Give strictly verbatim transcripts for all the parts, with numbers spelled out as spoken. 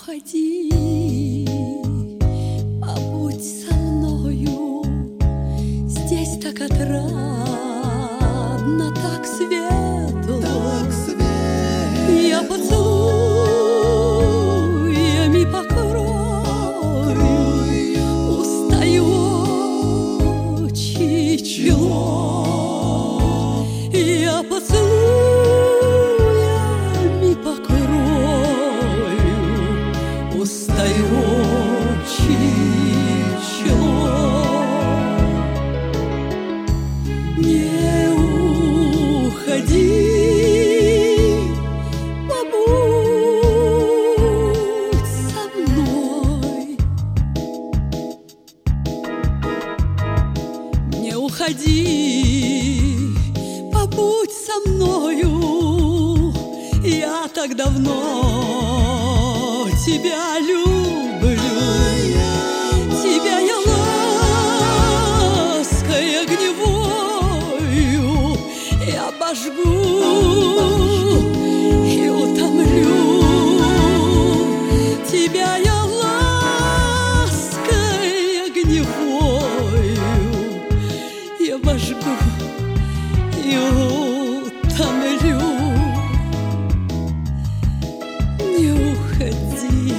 уходи, побудь со мною. Здесь так отрадно, так светло, так светло. Я поцелуями покрою устающее чело. Я поцелуями покрою устающее чело. Не уходи, побудь со мной. Не уходи, побудь со мною. Я так давно тебя люблю, тебя я лаской огневою я обожгу и утомлю. Тебя я лаской огневою я обожгу и утомлю. Не уходи.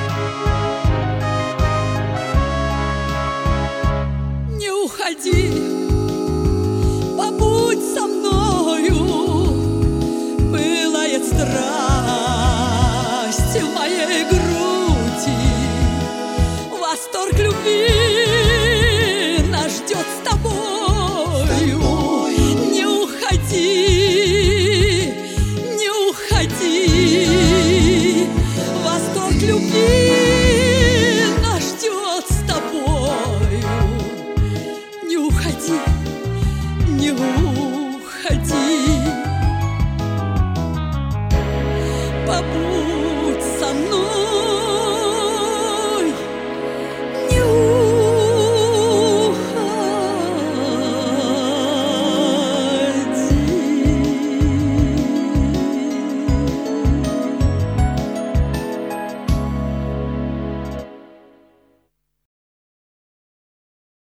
Не уходи.